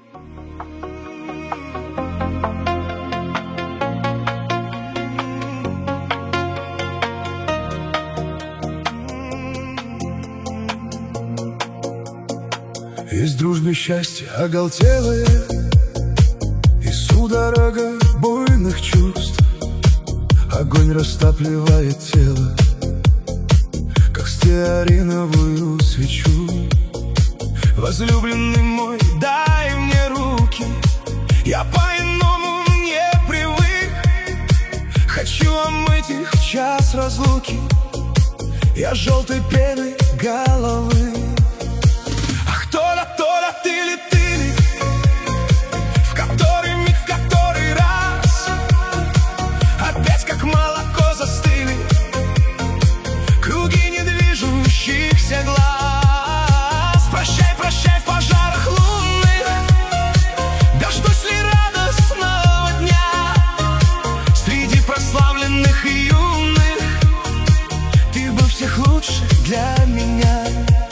Есть в дружбе счастье оголтелое и судорога буйных чувств. Огонь растапливает тело, как стеариновую свечу. Возлюбленный мой, дай мне руки, я по-иному не привык. Хочу омыть их в час разлуки, я желтой пеной головы. Ах, то-да, ты ли, в который миг, в который раз опять как молоко застыли круги недвижущихся глаз. Прощай, прощай в пожарах лунных, дождусь ли радостного дня среди прославленных и юных. Ты был всех лучше для меня.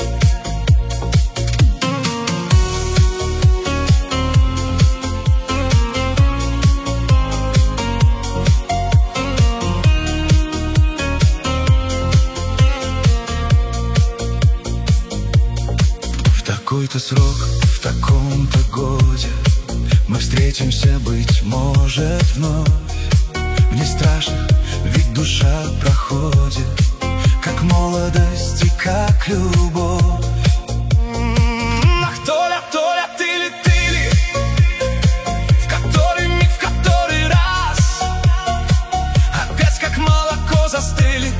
В такой-то срок, в таком-то годе мы встретимся, быть может, вновь. Мне страшно, ведь душа проходит, как молодость и как любовь. Ах, Толя, ты ли, в который миг, в который раз опять как молоко застыли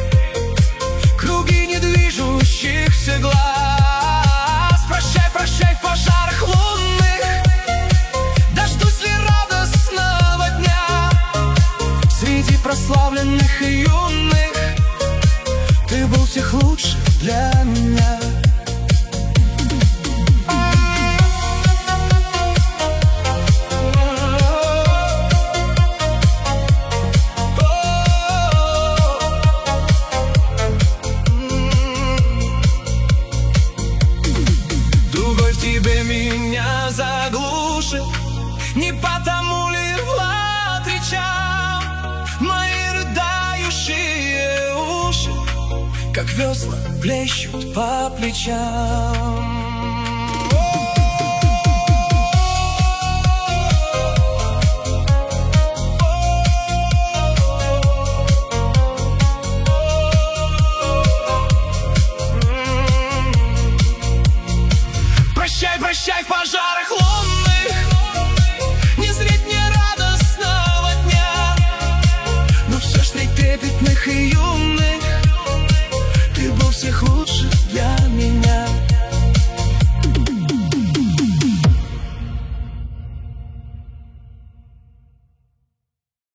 круги недвижущихся глаз. Прощай в пожарах лунных, дождусь ли радостного дня среди прославленных и юных. Ты был всех лучше для меня. Тебе меня заглушит, не потому ли Влад кричал мои рыдающие уши, как весла плещут по плечам.